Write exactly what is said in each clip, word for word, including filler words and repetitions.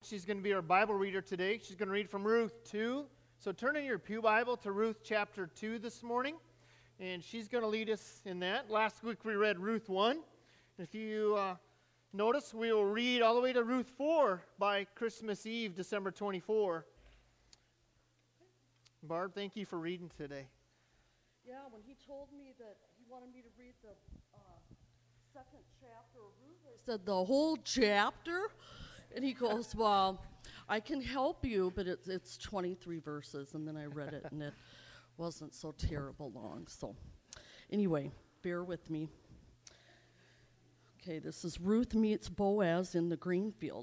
She's going to be our Bible reader today. She's going to read from Ruth two. So turn in your pew Bible to Ruth chapter two this morning, and she's going to lead us in that. Last week we read Ruth one. If you uh, notice, we will read all the way to Ruth four by Christmas Eve, December twenty-fourth. Barb, thank you for reading today. Yeah, when he told me that he wanted me to read the uh, second chapter of Ruth, I said, the whole chapter? And he goes, well, I can help you, but it's, it's twenty-three verses. And then I read it, and it wasn't so terrible long. So anyway, bear with me. Okay, this is Ruth meets Boaz in the green field.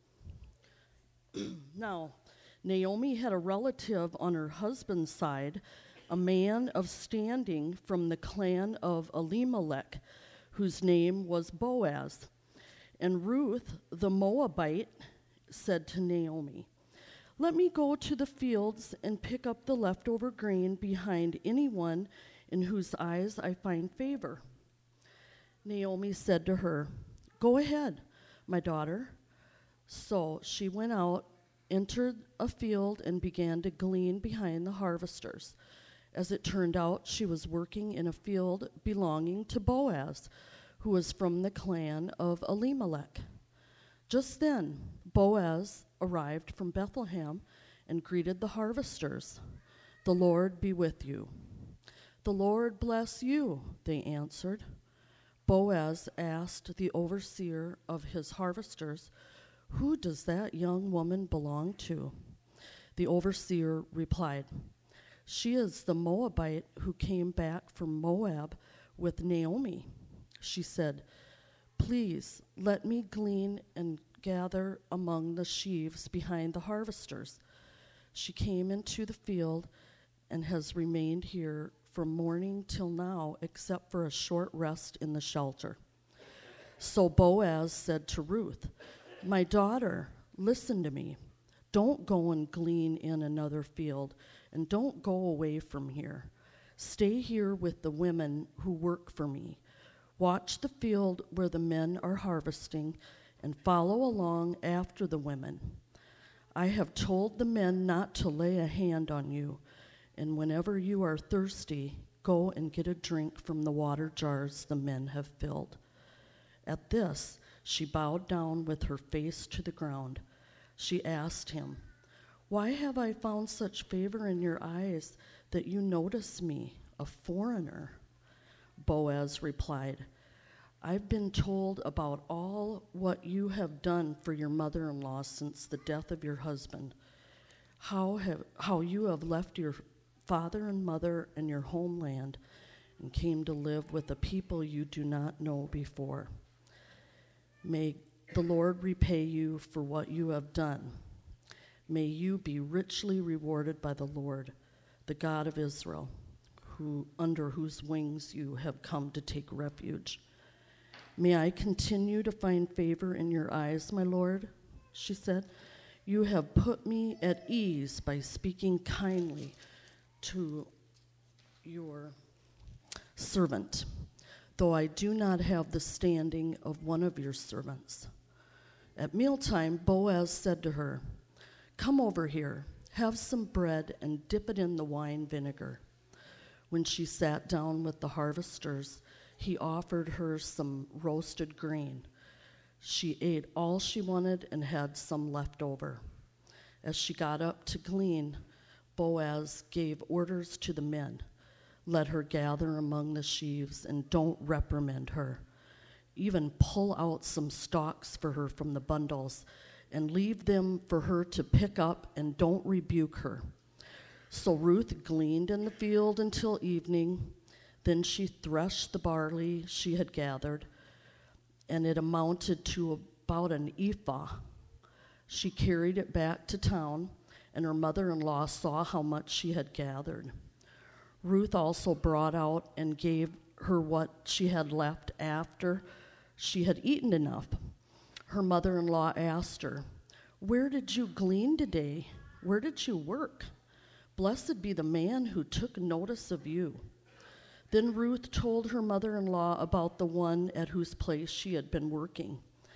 Now, Naomi had a relative on her husband's side, a man of standing from the clan of Elimelech, whose name was Boaz. And Ruth, the Moabite, said to Naomi, "Let me go to the fields and pick up the leftover grain behind anyone in whose eyes I find favor." Naomi said to her, "Go ahead, my daughter." So she went out, entered a field, and began to glean behind the harvesters. As it turned out, she was working in a field belonging to Boaz, who was from the clan of Elimelech. Just then, Boaz arrived from Bethlehem and greeted the harvesters. "The Lord be with you." "The Lord bless you," they answered. Boaz asked the overseer of his harvesters, "Who does that young woman belong to?" The overseer replied, "She is the Moabite who came back from Moab with Naomi." She said, "Please let me glean and gather among the sheaves behind the harvesters." She came into the field and has remained here from morning till now, except for a short rest in the shelter. So Boaz said to Ruth, "My daughter, listen to me. Don't go and glean in another field, and don't go away from here. Stay here with the women who work for me. Watch the field where the men are harvesting, and follow along after the women. I have told the men not to lay a hand on you, and whenever you are thirsty, go and get a drink from the water jars the men have filled." At this, she bowed down with her face to the ground. She asked him, "Why have I found such favor in your eyes that you notice me, a foreigner?" Boaz replied, "I've been told about all what you have done for your mother-in-law since the death of your husband, how have how you have left your father and mother and your homeland and came to live with a people you do not know before. May the Lord repay you for what you have done. May you be richly rewarded by the Lord, the God of Israel, who under whose wings you have come to take refuge. May I continue to find favor in your eyes, my Lord," she said. "You have put me at ease by speaking kindly to your servant, though I do not have the standing of one of your servants." At mealtime, Boaz said to her, "Come over here, have some bread and dip it in the wine vinegar." When she sat down with the harvesters, he offered her some roasted grain. She ate all she wanted and had some left over. As she got up to glean, Boaz gave orders to the men. "Let her gather among the sheaves and don't reprimand her. Even pull out some stalks for her from the bundles and leave them for her to pick up, and don't rebuke her." So Ruth gleaned in the field until evening. Then she threshed the barley she had gathered, and it amounted to about an ephah. She carried it back to town, and her mother-in-law saw how much she had gathered. Ruth also brought out and gave her what she had left after she had eaten enough. Her mother-in-law asked her, "Where did you glean today? Where did you work? Blessed be the man who took notice of you." Then Ruth told her mother-in-law about the one at whose place she had been working.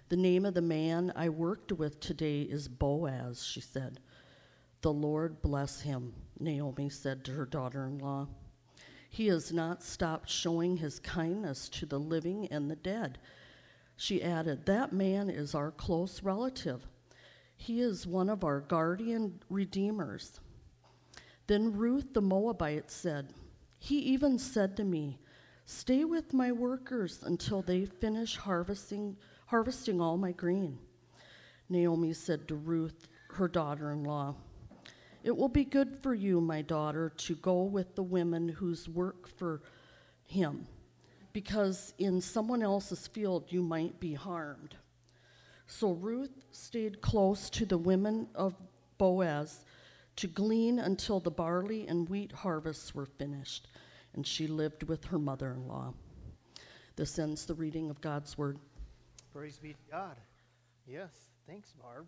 The name of the man I worked with today is Boaz, she said. The Lord bless him, Naomi said to her daughter-in-law. He has not stopped showing his kindness to the living and the dead. She added, that man is our close relative. He is one of our guardian redeemers. Then Ruth the Moabite said, he even said to me, stay with my workers until they finish harvesting, harvesting all my grain. Naomi said to Ruth, her daughter-in-law, it will be good for you, my daughter, to go with the women whose work for him, because in someone else's field you might be harmed. So Ruth stayed close to the women of Boaz to glean until the barley and wheat harvests were finished, and she lived with her mother-in-law. This ends the reading of God's word. Praise be to God. Yes, thanks, Barb.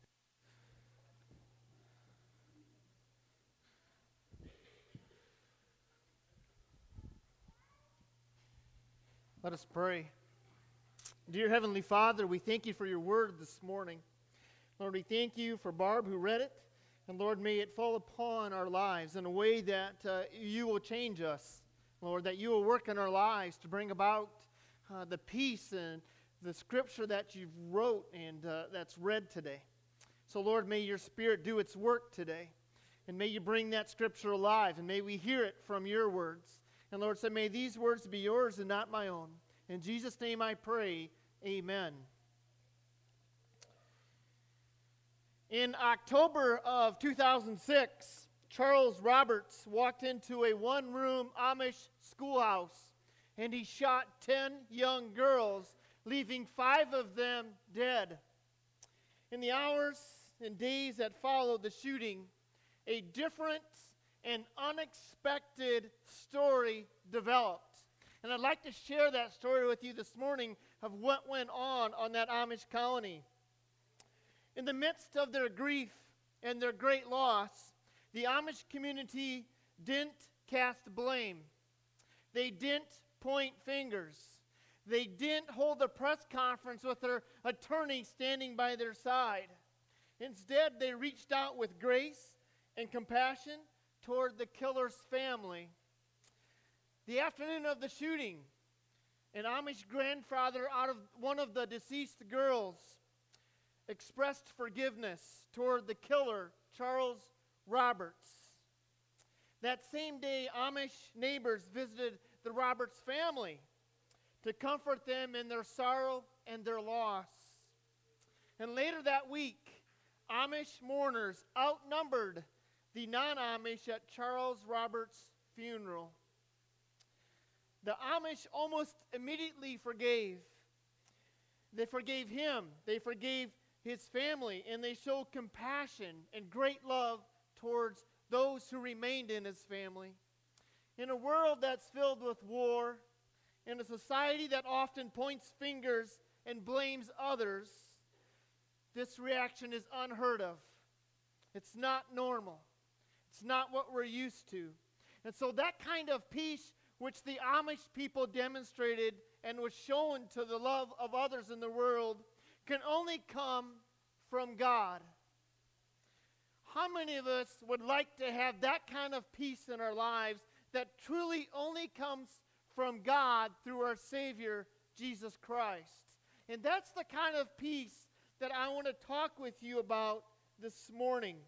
Let us pray. Dear Heavenly Father, we thank you for your word this morning. Lord, we thank you for Barb who read it. And Lord, may it fall upon our lives in a way that uh, you will change us. Lord, that you will work in our lives to bring about uh, the peace and the scripture that you've wrote and uh, that's read today. So Lord, may your Spirit do its work today. And may you bring that scripture alive. And may we hear it from your words. And Lord, so may these words be yours and not my own. In Jesus' name I pray, amen. In October of two thousand six, Charles Roberts walked into a one-room Amish schoolhouse, and he shot ten young girls, leaving five of them dead. In the hours and days that followed the shooting, a different and unexpected story developed. And I'd like to share that story with you this morning of what went on on that Amish colony. In the midst of their grief and their great loss, the Amish community didn't cast blame. They didn't point fingers. They didn't hold a press conference with their attorney standing by their side. Instead, they reached out with grace and compassion toward the killer's family. The afternoon of the shooting, an Amish grandfather out of one of the deceased girls expressed forgiveness toward the killer, Charles Roberts. That same day, Amish neighbors visited the Roberts family to comfort them in their sorrow and their loss. And later that week, Amish mourners outnumbered the non-Amish at Charles Roberts' funeral. The Amish almost immediately forgave. They forgave him. They forgave his family, and they showed compassion and great love towards those who remained in his family. In a world that's filled with war, in a society that often points fingers and blames others, this reaction is unheard of. It's not normal. It's not what we're used to. And so that kind of peace which the Amish people demonstrated and was shown to the love of others in the world can only come from God. How many of us would like to have that kind of peace in our lives that truly only comes from God through our Savior, Jesus Christ? And that's the kind of peace that I want to talk with you about this morning.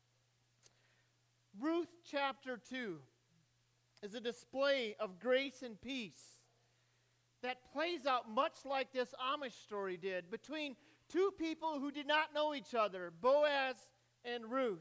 Ruth chapter two is a display of grace and peace that plays out much like this Amish story did between two people who did not know each other, Boaz and Ruth.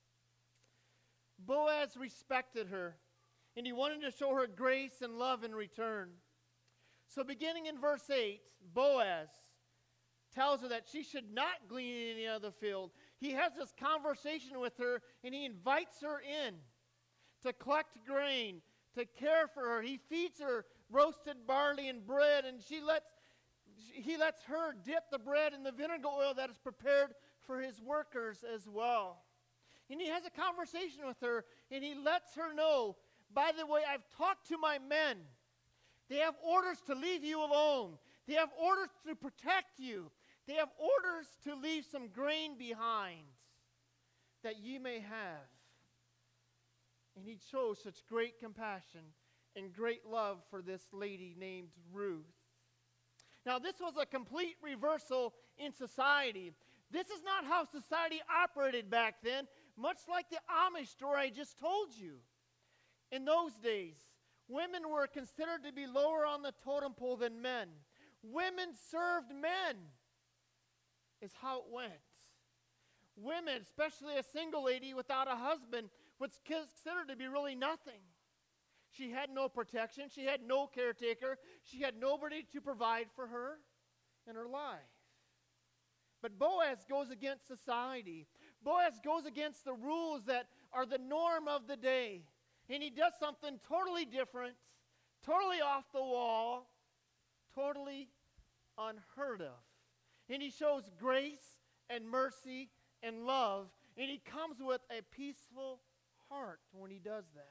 Boaz respected her, and he wanted to show her grace and love in return. So beginning in verse eight, Boaz tells her that she should not glean in any other field. He has this conversation with her, and he invites her in to collect grain, to care for her. He feeds her roasted barley and bread, and she lets he lets her dip the bread in the vinegar oil that is prepared for his workers as well. And he has a conversation with her, and he lets her know, by the way, I've talked to my men. They have orders to leave you alone. They have orders to protect you. They have orders to leave some grain behind that ye may have. And he shows such great compassion and great love for this lady named Ruth. Now, this was a complete reversal in society. This is not how society operated back then, much like the Amish story I just told you. In those days, women were considered to be lower on the totem pole than men. Women served men, is how it went. Women, especially a single lady without a husband, was considered to be really nothing. She had no protection. She had no caretaker. She had nobody to provide for her in her life. But Boaz goes against society. Boaz goes against the rules that are the norm of the day. And he does something totally different, totally off the wall, totally unheard of. And he shows grace and mercy and love. And he comes with a peaceful heart when he does that.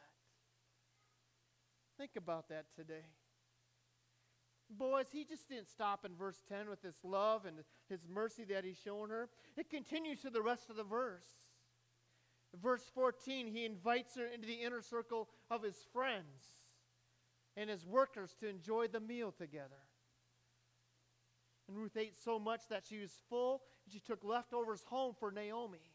Think about that today. Boaz, he just didn't stop in verse ten with this love and his mercy that he's shown her. It continues to the rest of the verse. Verse fourteen, he invites her into the inner circle of his friends and his workers to enjoy the meal together. And Ruth ate so much that she was full, and she took leftovers home for Naomi.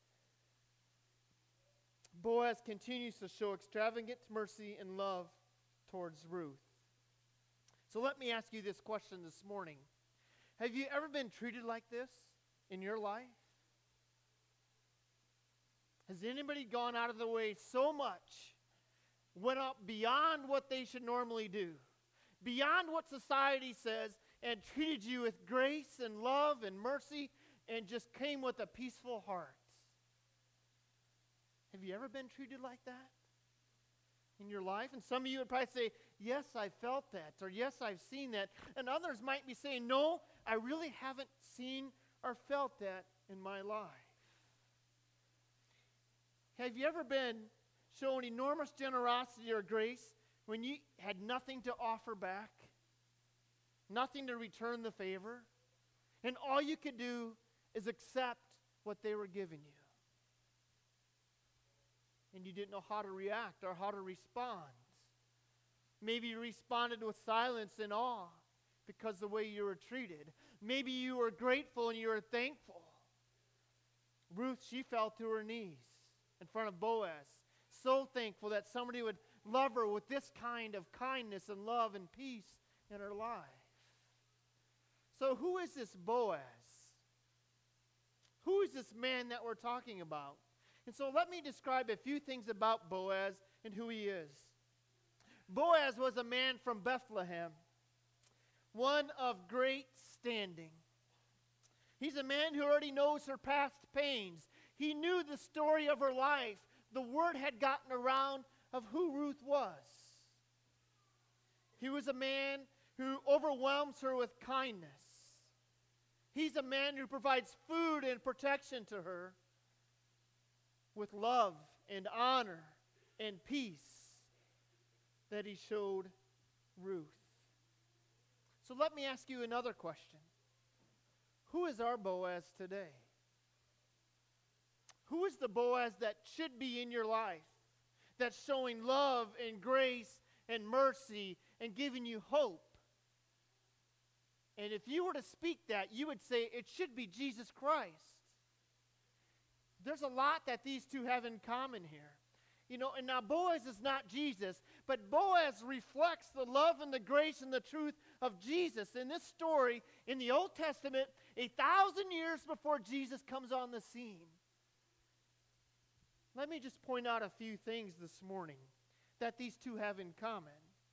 Boaz continues to show extravagant mercy and love towards Ruth. So let me ask you this question this morning. Have you ever been treated like this in your life? Has anybody gone out of the way so much, went up beyond what they should normally do, beyond what society says, and treated you with grace and love and mercy, and just came with a peaceful heart? Have you ever been treated like that in your life? And some of you would probably say, yes, I felt that, or yes, I've seen that. And others might be saying, no, I really haven't seen or felt that in my life. Have you ever been shown enormous generosity or grace when you had nothing to offer back? Nothing to return the favor? And all you could do is accept what they were giving you. And you didn't know how to react or how to respond. Maybe you responded with silence and awe because of the way you were treated. Maybe you were grateful and you were thankful. Ruth, she fell to her knees in front of Boaz, so thankful that somebody would love her with this kind of kindness and love and peace in her life. So who is this Boaz? Who is this man that we're talking about? And so let me describe a few things about Boaz and who he is. Boaz was a man from Bethlehem, one of great standing. He's a man who already knows her past pains. He knew the story of her life. The word had gotten around of who Ruth was. He was a man who overwhelms her with kindness. He's a man who provides food and protection to her with love and honor and peace that he showed Ruth. So let me ask you another question. Who is our Boaz today? Who is the Boaz that should be in your life, that's showing love and grace and mercy and giving you hope? And if you were to speak that, you would say it should be Jesus Christ. There's a lot that these two have in common here. You know, and now Boaz is not Jesus, but Boaz reflects the love and the grace and the truth of Jesus. In this story, in the Old Testament, a thousand years before Jesus comes on the scene. Let me just point out a few things this morning that these two have in common.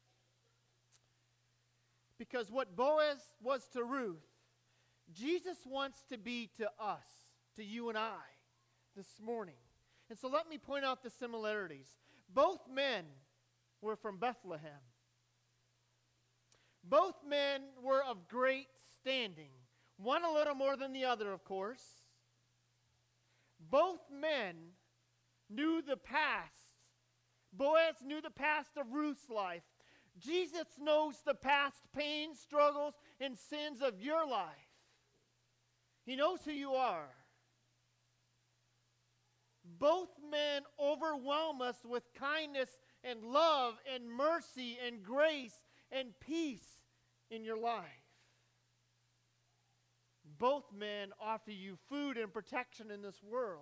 Because what Boaz was to Ruth, Jesus wants to be to us, to you and I, this morning. And so let me point out the similarities. Both men were from Bethlehem. Both men were of great standing. One a little more than the other, of course. Both men knew the past. Boaz knew the past of Ruth's life. Jesus knows the past pains, struggles, and sins of your life. He knows who you are. Both men overwhelm us with kindness and love and mercy and grace and peace in your life. Both men offer you food and protection in this world.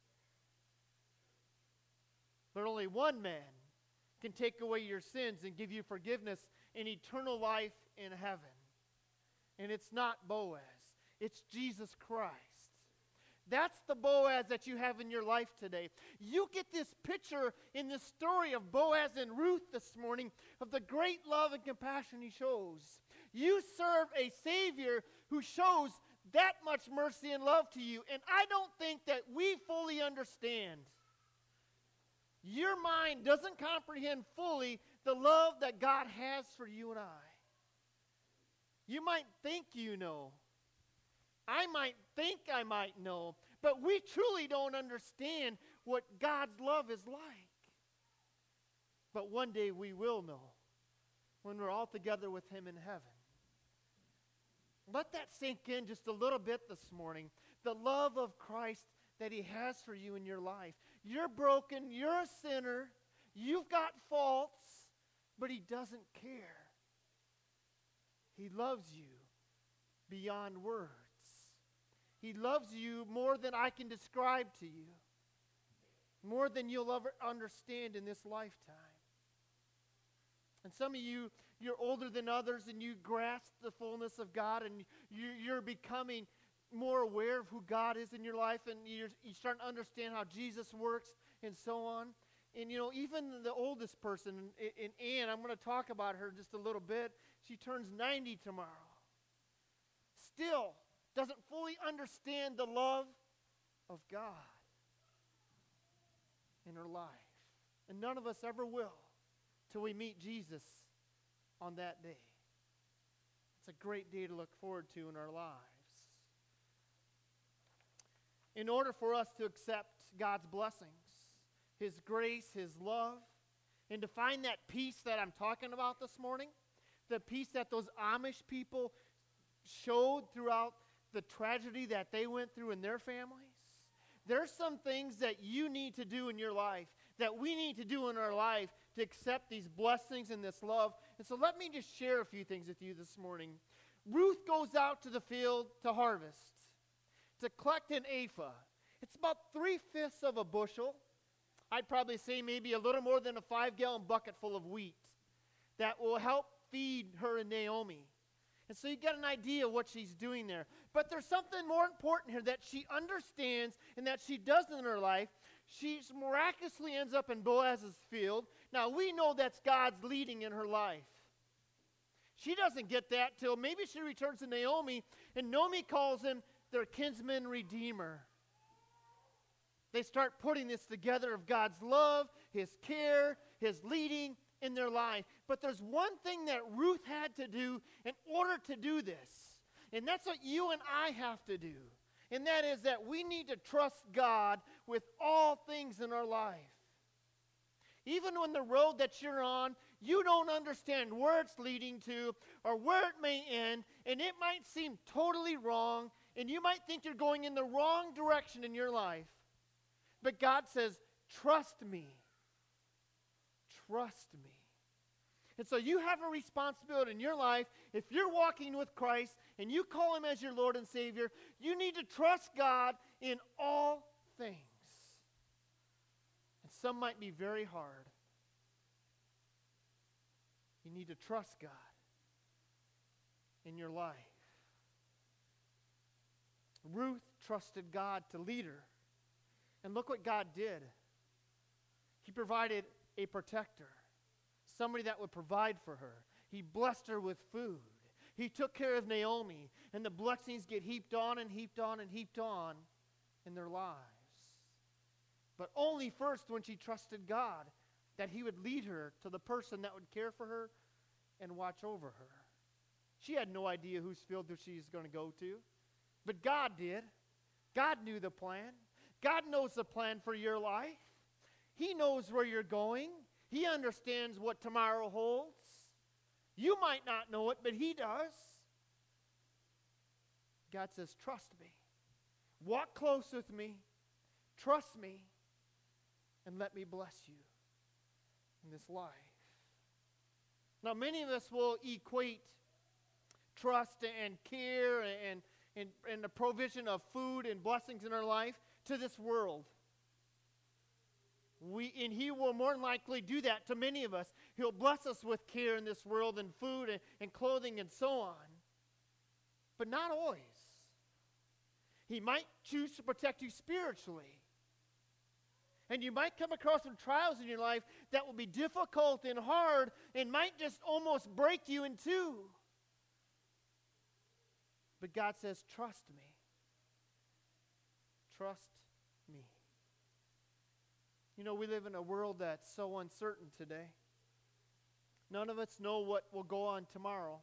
But only one man can take away your sins and give you forgiveness and eternal life in heaven. And it's not Boaz. It's Jesus Christ. That's the Boaz that you have in your life today. You get this picture in this story of Boaz and Ruth this morning of the great love and compassion he shows. You serve a Savior who shows that much mercy and love to you. And I don't think that we fully understand. Your mind doesn't comprehend fully the love that God has for you and I. You might think you know. I might think I might know. But we truly don't understand what God's love is like. But one day we will know when we're all together with Him in heaven. Let that sink in just a little bit this morning. The love of Christ that He has for you in your life. You're broken. You're a sinner. You've got faults. But He doesn't care. He loves you beyond words. He loves you more than I can describe to you. More than you'll ever understand in this lifetime. And some of you, you're older than others and you grasp the fullness of God and you, you're becoming more aware of who God is in your life and you're, you start to understand how Jesus works and so on. And you know, even the oldest person, in, in Ann, I'm going to talk about her just a little bit. She turns ninety tomorrow. Still doesn't fully understand the love of God in her life. And none of us ever will till we meet Jesus on that day. It's a great day to look forward to in our lives. In order for us to accept God's blessings, His grace, His love, and to find that peace that I'm talking about this morning, the peace that those Amish people showed throughout the tragedy that they went through in their families, there's some things that you need to do in your life, that we need to do in our life to accept these blessings and this love. And so let me just share a few things with you this morning. Ruth goes out to the field to harvest, to collect an ephah. It's about three-fifths of a bushel. I'd probably say maybe a little more than a five-gallon bucket full of wheat that will help feed her and Naomi. And so you get an idea of what she's doing there. But there's something more important here that she understands and that she does in her life. She miraculously ends up in Boaz's field. Now, we know that's God's leading in her life. She doesn't get that till maybe she returns to Naomi, and Naomi calls him their kinsman redeemer. They start putting this together of God's love, His care, His leading in their life. But there's one thing that Ruth had to do in order to do this. And that's what you and I have to do. And that is that we need to trust God with all things in our life. Even when the road that you're on, you don't understand where it's leading to or where it may end, and it might seem totally wrong, and you might think you're going in the wrong direction in your life. But God says, trust me. Trust me. And so you have a responsibility in your life. If you're walking with Christ and you call Him as your Lord and Savior, you need to trust God in all things. And some might be very hard. You need to trust God in your life. Ruth trusted God to lead her. And look what God did. He provided a protector. Somebody that would provide for her. He blessed her with food. He took care of Naomi. And the blessings get heaped on and heaped on and heaped on in their lives. But only first when she trusted God that He would lead her to the person that would care for her and watch over her. She had no idea whose field she was going to go to. But God did. God knew the plan. God knows the plan for your life. He knows where you're going. He understands what tomorrow holds. You might not know it, but He does. God says, trust me. Walk close with me. Trust me. And let me bless you in this life. Now, many of us will equate trust and care and, and, and the provision of food and blessings in our life to this world. We, and He will more than likely do that to many of us. He'll bless us with care in this world and food and, and clothing and so on. But not always. He might choose to protect you spiritually. And you might come across some trials in your life that will be difficult and hard and might just almost break you in two. But God says, trust me. Trust me. You know, we live in a world that's so uncertain today. None of us know what will go on tomorrow.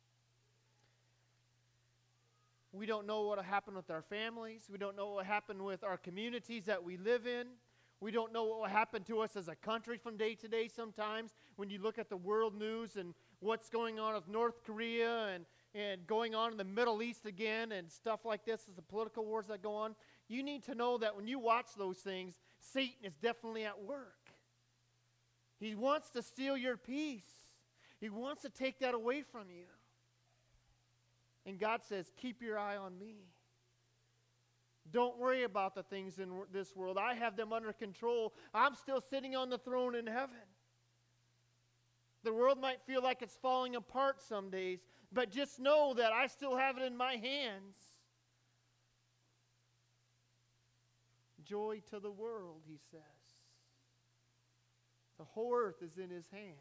We don't know what will happen with our families. We don't know what will happen with our communities that we live in. We don't know what will happen to us as a country from day to day sometimes when you look at the world news and what's going on with North Korea and, and going on in the Middle East again and stuff like this as the political wars that go on. You need to know that when you watch those things, Satan is definitely at work. He wants to steal your peace. He wants to take that away from you. And God says, keep your eye on me. Don't worry about the things in this world. I have them under control. I'm still sitting on the throne in heaven. The world might feel like it's falling apart some days, but just know that I still have it in my hands. Joy to the world, he says. The whole earth is in his hands.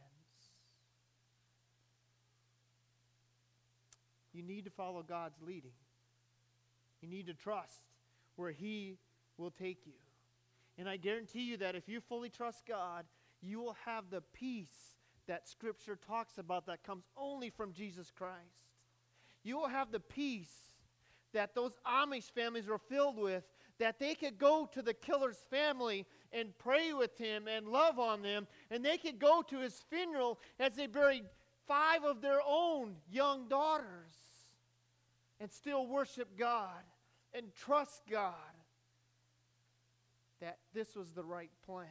You need to follow God's leading. You need to trust where he will take you. And I guarantee you that if you fully trust God, you will have the peace that Scripture talks about that comes only from Jesus Christ. You will have the peace that those Amish families were filled with, that they could go to the killer's family and pray with him and love on them, and they could go to his funeral as they buried five of their own young daughters and still worship God and trust God that this was the right plan.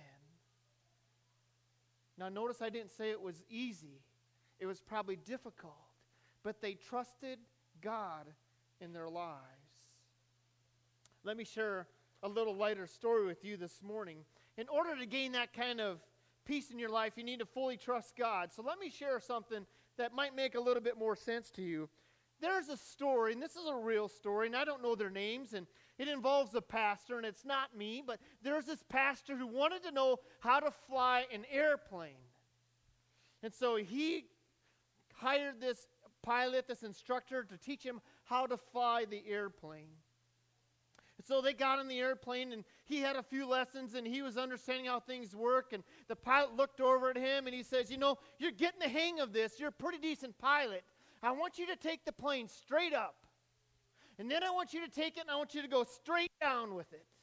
Now notice I didn't say it was easy. It was probably difficult, but they trusted God in their lives. Let me share a little lighter story with you this morning. In order to gain that kind of peace in your life, you need to fully trust God. So let me share something that might make a little bit more sense to you. There's a story, and this is a real story, and I don't know their names, and it involves a pastor, and it's not me, but there's this pastor who wanted to know how to fly an airplane. And so he hired this pilot, this instructor, to teach him how to fly the airplane. And so they got on the airplane, and he had a few lessons, and he was understanding how things work, and the pilot looked over at him, and he says, you know, you're getting the hang of this. You're a pretty decent pilot. I want you to take the plane straight up. And then I want you to take it and I want you to go straight down with it.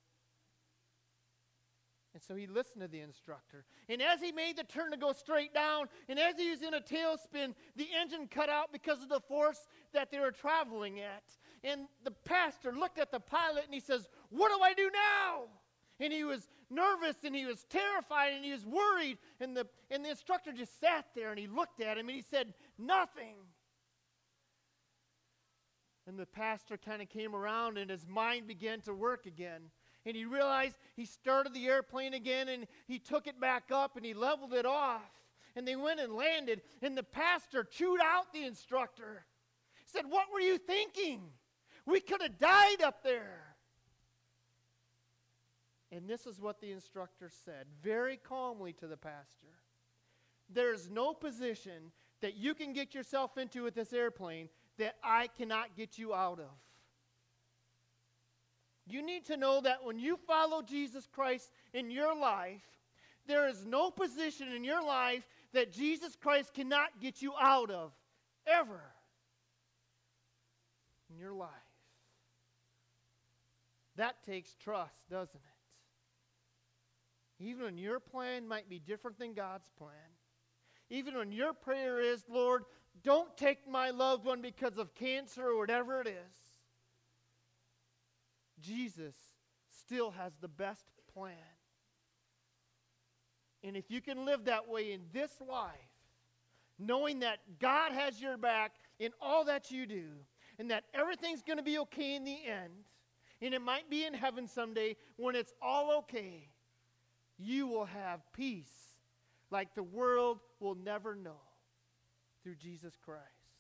And so he listened to the instructor. And as he made the turn to go straight down, and as he was in a tailspin, the engine cut out because of the force that they were traveling at. And the pastor looked at the pilot and he says, what do I do now? And he was nervous and he was terrified and he was worried. And the, and the instructor just sat there and he looked at him and he said, nothing. And the pastor kind of came around and his mind began to work again. And he realized he started the airplane again and he took it back up and he leveled it off. And they went and landed. And the pastor chewed out the instructor. He said, what were you thinking? We could have died up there. And this is what the instructor said, very calmly to the pastor. There's no position that you can get yourself into with this airplane that I cannot get you out of. You need to know that when you follow Jesus Christ in your life, there is no position in your life that Jesus Christ cannot get you out of, ever, in your life. That takes trust, doesn't it? Even when your plan might be different than God's plan. Even when your prayer is, Lord, don't take my loved one because of cancer or whatever it is. Jesus still has the best plan. And if you can live that way in this life, knowing that God has your back in all that you do, and that everything's going to be okay in the end, and it might be in heaven someday when it's all okay, you will have peace like the world will never know through Jesus Christ.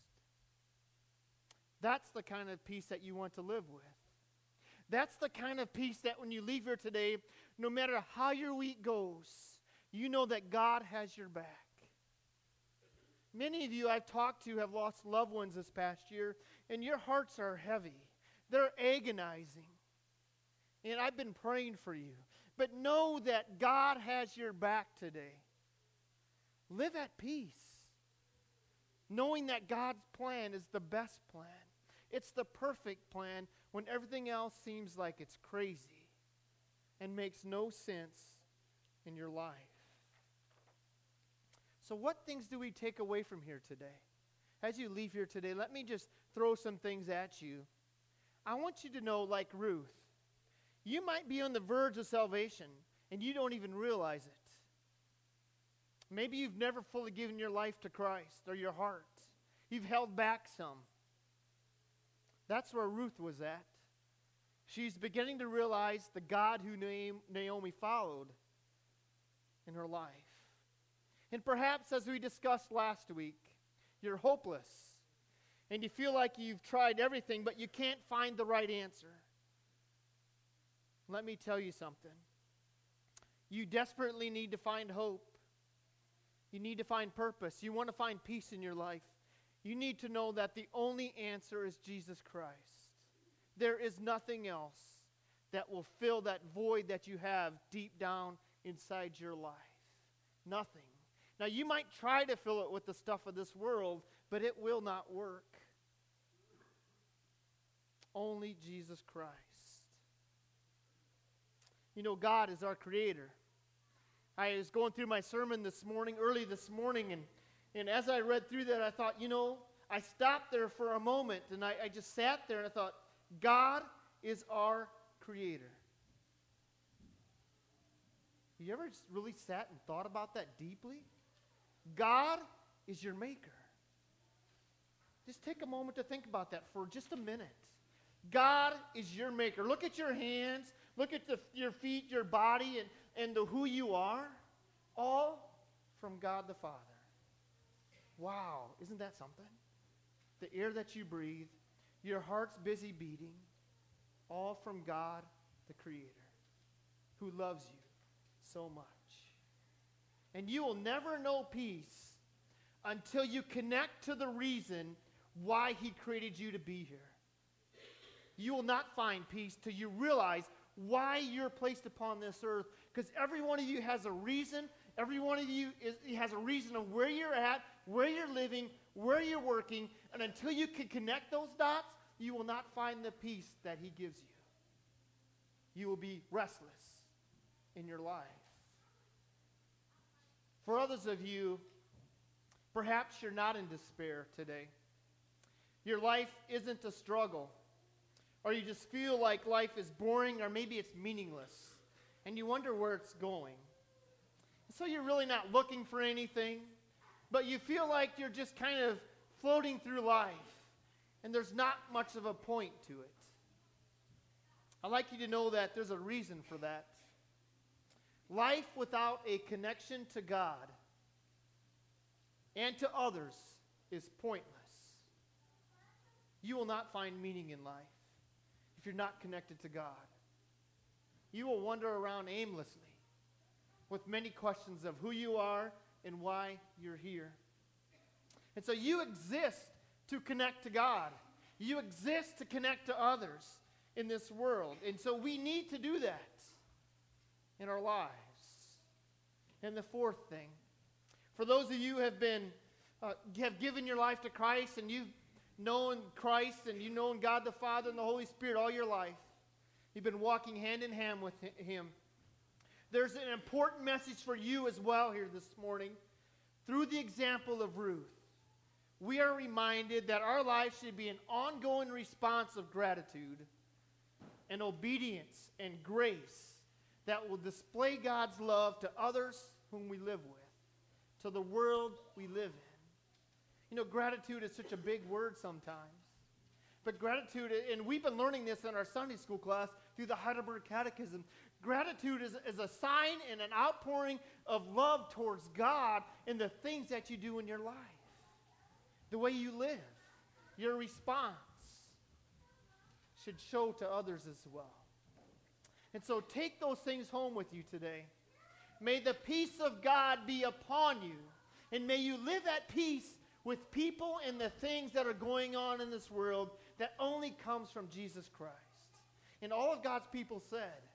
That's the kind of peace that you want to live with. That's the kind of peace that when you leave here today, no matter how your week goes, you know that God has your back. Many of you I've talked to have lost loved ones this past year, and your hearts are heavy. They're agonizing. And I've been praying for you. But know that God has your back today. Live at peace, knowing that God's plan is the best plan. It's the perfect plan when everything else seems like it's crazy and makes no sense in your life. So what things do we take away from here today? As you leave here today, let me just throw some things at you. I want you to know, like Ruth, you might be on the verge of salvation and you don't even realize it. Maybe you've never fully given your life to Christ or your heart. You've held back some. That's where Ruth was at. She's beginning to realize the God who Naomi followed in her life. And perhaps, as we discussed last week, you're hopeless. And you feel like you've tried everything, but you can't find the right answer. Let me tell you something. You desperately need to find hope. You need to find purpose. You want to find peace in your life. You need to know that the only answer is Jesus Christ. There is nothing else that will fill that void that you have deep down inside your life. Nothing. Now, you might try to fill it with the stuff of this world, but it will not work. Only Jesus Christ. You know, God is our creator. I was going through my sermon this morning, early this morning, and, and as I read through that, I thought, you know, I stopped there for a moment, and I, I just sat there and I thought, God is our creator. You ever just really sat and thought about that deeply? God is your maker. Just take a moment to think about that for just a minute. God is your maker. Look at your hands. Look at the, your feet, your body, and, and the, who you are. All from God the Father. Wow, isn't that something? The air that you breathe, your heart's busy beating, all from God the Creator, who loves you so much. And you will never know peace until you connect to the reason why He created you to be here. You will not find peace till you realize why you're placed upon this earth, because every one of you has a reason. Every one of you is, has a reason of where you're at, where you're living, where you're working, and until you can connect those dots, you will not find the peace that He gives you. You will be restless in your life. For others of you, perhaps you're not in despair today. Your life isn't a struggle. Or you just feel like life is boring, or maybe it's meaningless. And you wonder where it's going. And so you're really not looking for anything, but you feel like you're just kind of floating through life. And there's not much of a point to it. I'd like you to know that there's a reason for that. Life without a connection to God and to others is pointless. You will not find meaning in life if you're not connected to God. You will wander around aimlessly with many questions of who you are and why you're here. And so you exist to connect to God. You exist to connect to others in this world. And so we need to do that in our lives. And the fourth thing, for those of you who have been, uh, have given your life to Christ, and you've known Christ, and you've known God the Father and the Holy Spirit all your life, you've been walking hand in hand with Him. There's an important message for you as well here this morning. Through the example of Ruth, we are reminded that our life should be an ongoing response of gratitude and obedience and grace that will display God's love to others whom we live with, to the world we live in. You know, gratitude is such a big word sometimes. But gratitude, and we've been learning this in our Sunday school class through the Heidelberg Catechism, gratitude is, is a sign and an outpouring of love towards God in the things that you do in your life, the way you live, your response should show to others as well. And so take those things home with you today. May the peace of God be upon you, and may you live at peace with people and the things that are going on in this world that only comes from Jesus Christ. And all of God's people said,